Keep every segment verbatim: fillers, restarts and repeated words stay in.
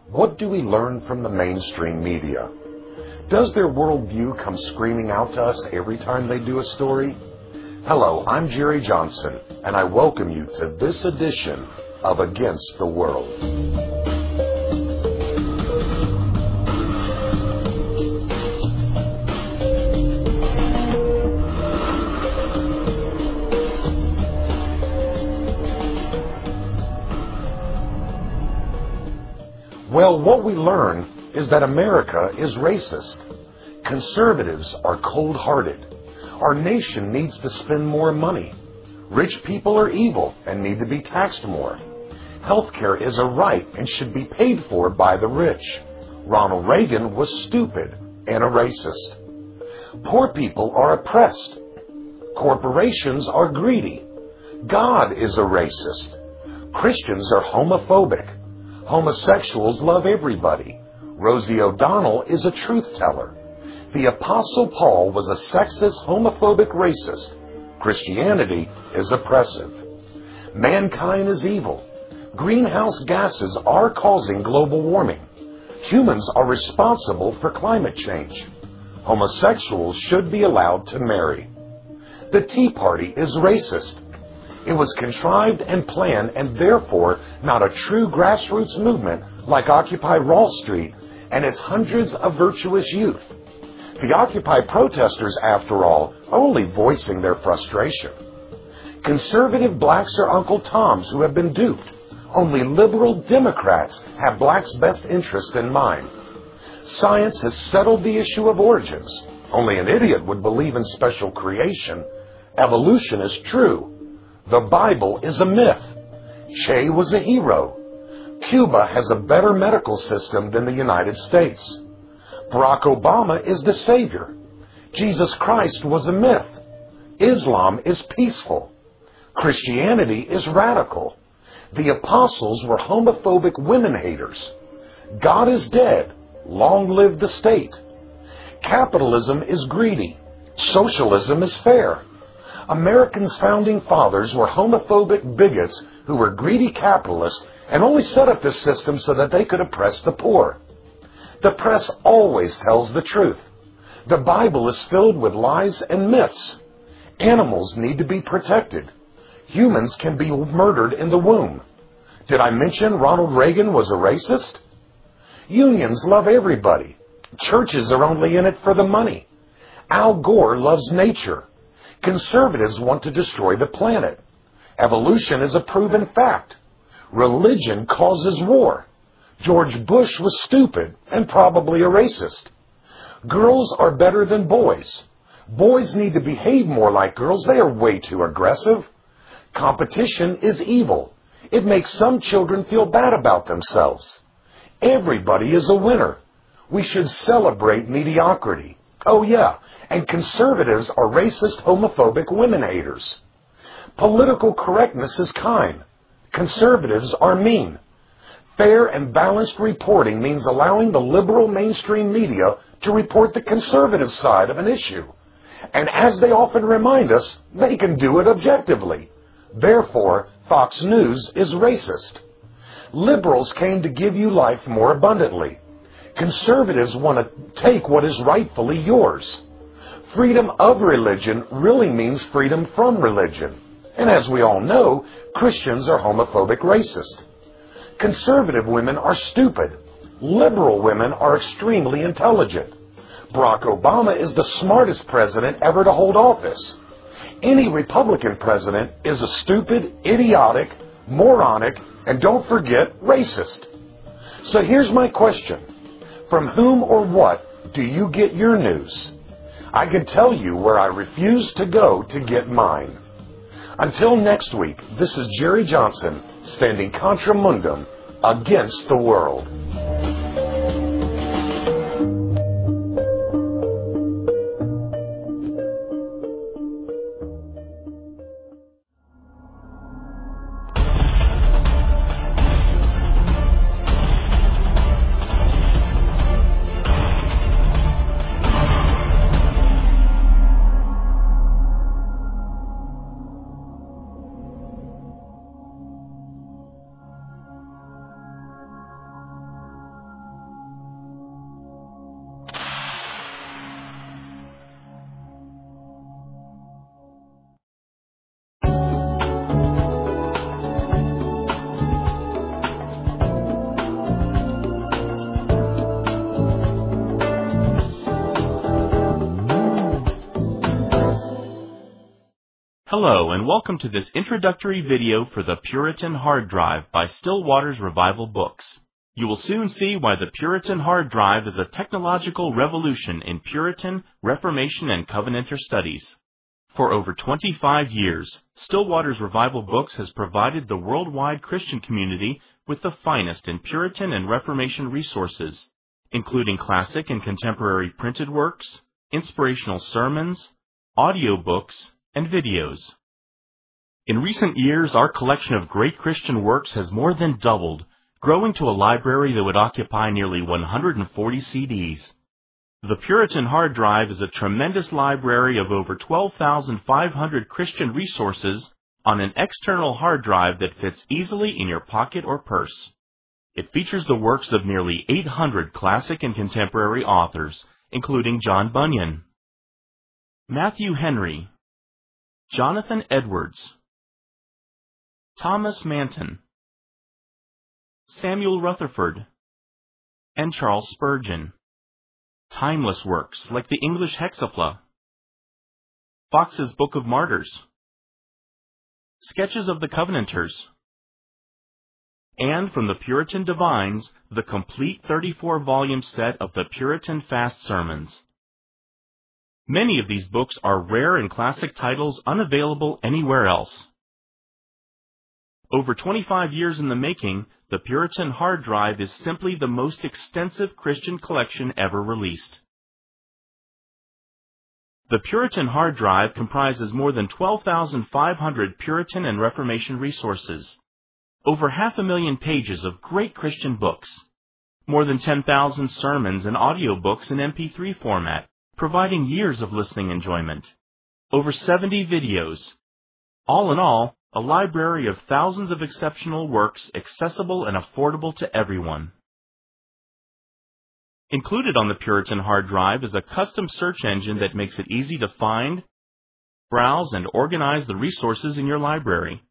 What do we learn from the mainstream media? Does their worldview come screaming out to us every time they do a story? Hello, I'm Jerry Johnson, and I welcome you to this edition of Against the World. Well, what we learn is that America is racist. Conservatives are cold-hearted. Our nation needs to spend more money. Rich people are evil and need to be taxed more. Healthcare is a right and should be paid for by the rich. Ronald Reagan was stupid and a racist. Poor people are oppressed. Corporations are greedy. God is a racist. Christians are homophobic. Homosexuals love everybody. Rosie O'Donnell is a truth teller. The Apostle Paul was a sexist, homophobic racist. Christianity is oppressive. Mankind is evil. Greenhouse gases are causing global warming. Humans are responsible for climate change. Homosexuals should be allowed to marry. The Tea Party is racist. It was contrived and planned and therefore not a true grassroots movement like Occupy Wall Street and its hundreds of virtuous youth. The Occupy protesters, after all, are only voicing their frustration. Conservative blacks are Uncle Toms who have been duped. Only liberal Democrats have blacks' best interest in mind. Science has settled the issue of origins. Only an idiot would believe in special creation. Evolution is true. The Bible is a myth. Che was a hero. Cuba has a better medical system than the United States. Barack Obama is the savior. Jesus Christ was a myth. Islam is peaceful. Christianity is radical. The apostles were homophobic women haters. God is dead. Long live the state. Capitalism is greedy. Socialism is fair. Americans' founding fathers were homophobic bigots who were greedy capitalists and only set up this system so that they could oppress the poor. The press always tells the truth. The Bible is filled with lies and myths. Animals need to be protected. Humans can be murdered in the womb. Did I mention Ronald Reagan was a racist? Unions love everybody. Churches are only in it for the money. Al Gore loves nature. Conservatives want to destroy the planet. Evolution is a proven fact. Religion causes war. George Bush was stupid and probably a racist. Girls are better than boys. Boys need to behave more like girls. They are way too aggressive. Competition is evil. It makes some children feel bad about themselves. Everybody is a winner. We should celebrate mediocrity. Oh yeah, and conservatives are racist, homophobic women haters. Political correctness is kind. Conservatives are mean. Fair and balanced reporting means allowing the liberal mainstream media to report the conservative side of an issue. And as they often remind us, they can do it objectively. Therefore, Fox News is racist. Liberals came to give you life more abundantly. Conservatives want to take what is rightfully yours. Freedom of religion really means freedom from religion. And as we all know, Christians are homophobic racist. Conservative women are stupid. Liberal women are extremely intelligent. Barack Obama is the smartest president ever to hold office. Any Republican president is a stupid, idiotic, moronic, and don't forget, racist. So here's my question. From whom or what do you get your news? I can tell you where I refuse to go to get mine. Until next week, this is Jerry Johnson, standing contra mundum against the world. Hello and welcome to this introductory video for the Puritan Hard Drive by Still Waters Revival Books. You will soon see why the Puritan Hard Drive is a technological revolution in Puritan, Reformation, and Covenanter studies. For over twenty-five years, Still Waters Revival Books has provided the worldwide Christian community with the finest in Puritan and Reformation resources, including classic and contemporary printed works, inspirational sermons, audiobooks, and videos. In recent years, our collection of great Christian works has more than doubled, growing to a library that would occupy nearly one hundred forty C Ds. The Puritan Hard Drive is a tremendous library of over twelve thousand five hundred Christian resources on an external hard drive that fits easily in your pocket or purse. It features the works of nearly eight hundred classic and contemporary authors, including John Bunyan, Matthew Henry, Jonathan Edwards, Thomas Manton, Samuel Rutherford, and Charles Spurgeon. Timeless works like the English Hexapla, Fox's Book of Martyrs, Sketches of the Covenanters, and from the Puritan Divines, the complete thirty-four volume set of the Puritan Fast Sermons. Many of these books are rare and classic titles unavailable anywhere else. Over twenty-five years in the making, the Puritan Hard Drive is simply the most extensive Christian collection ever released. The Puritan Hard Drive comprises more than twelve thousand five hundred Puritan and Reformation resources, over half a million pages of great Christian books, more than ten thousand sermons and audiobooks in M P three format, providing years of listening enjoyment, over seventy videos. All in all, a library of thousands of exceptional works accessible and affordable to everyone. Included on the Puritan Hard Drive is a custom search engine that makes it easy to find, browse, and organize the resources in your library,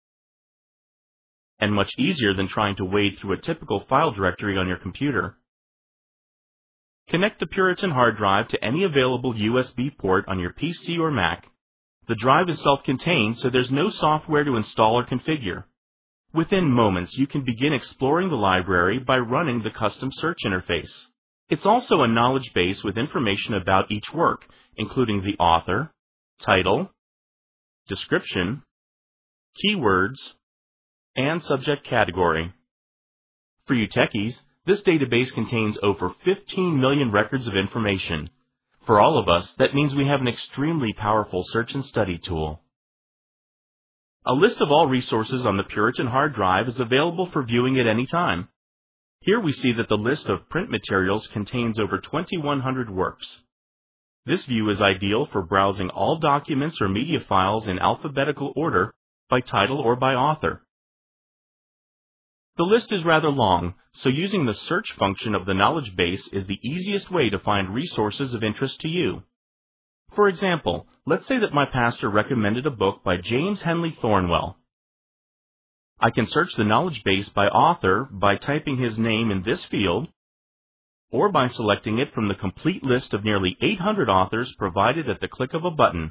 and much easier than trying to wade through a typical file directory on your computer. Connect the Puritan Hard Drive to any available U S B port on your P C or Mac. The drive is self-contained, so there's no software to install or configure. Within moments, you can begin exploring the library by running the custom search interface. It's also a knowledge base with information about each work, including the author, title, description, keywords, and subject category. For you techies, this database contains over fifteen million records of information. For all of us, that means we have an extremely powerful search and study tool. A list of all resources on the Puritan Hard Drive is available for viewing at any time. Here we see that the list of print materials contains over twenty-one hundred works. This view is ideal for browsing all documents or media files in alphabetical order, by title or by author. The list is rather long, so using the search function of the knowledge base is the easiest way to find resources of interest to you. For example, let's say that my pastor recommended a book by James Henley Thornwell. I can search the knowledge base by author by typing his name in this field, or by selecting it from the complete list of nearly eight hundred authors provided at the click of a button.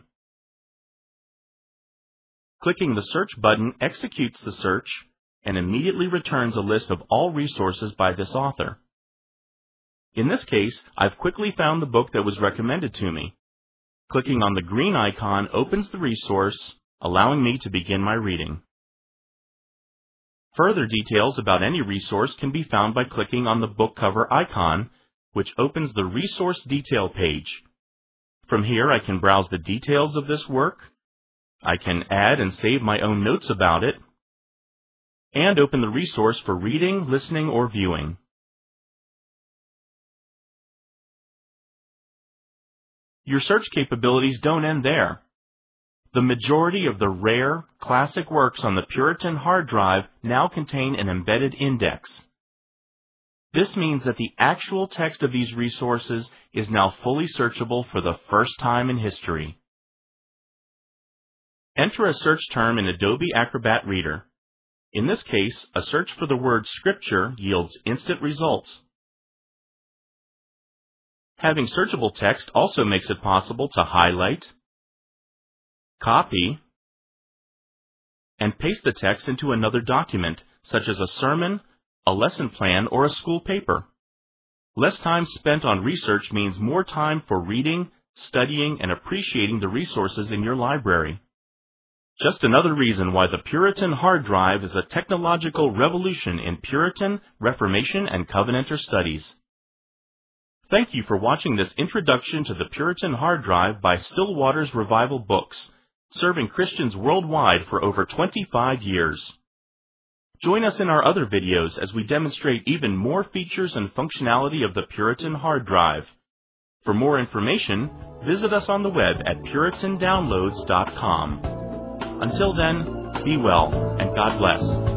Clicking the search button executes the search and immediately returns a list of all resources by this author. In this case, I've quickly found the book that was recommended to me. Clicking on the green icon opens the resource, allowing me to begin my reading. Further details about any resource can be found by clicking on the book cover icon, which opens the resource detail page. From here, I can browse the details of this work, I can add and save my own notes about it, and open the resource for reading, listening, or viewing. Your search capabilities don't end there. The majority of the rare, classic works on the Puritan Hard Drive now contain an embedded index. This means that the actual text of these resources is now fully searchable for the first time in history. Enter a search term in Adobe Acrobat Reader. In this case, a search for the word Scripture yields instant results. Having searchable text also makes it possible to highlight, copy, and paste the text into another document, such as a sermon, a lesson plan, or a school paper. Less time spent on research means more time for reading, studying, and appreciating the resources in your library. Just another reason why the Puritan hard drive is a technological revolution in Puritan, Reformation, and Covenanter studies. Thank you for watching this introduction to the Puritan hard drive by Still Waters Revival Books, serving Christians worldwide for over twenty-five years. Join us in our other videos as we demonstrate even more features and functionality of the Puritan hard drive. For more information, visit us on the web at puritan downloads dot com. Until then, be well, and God bless.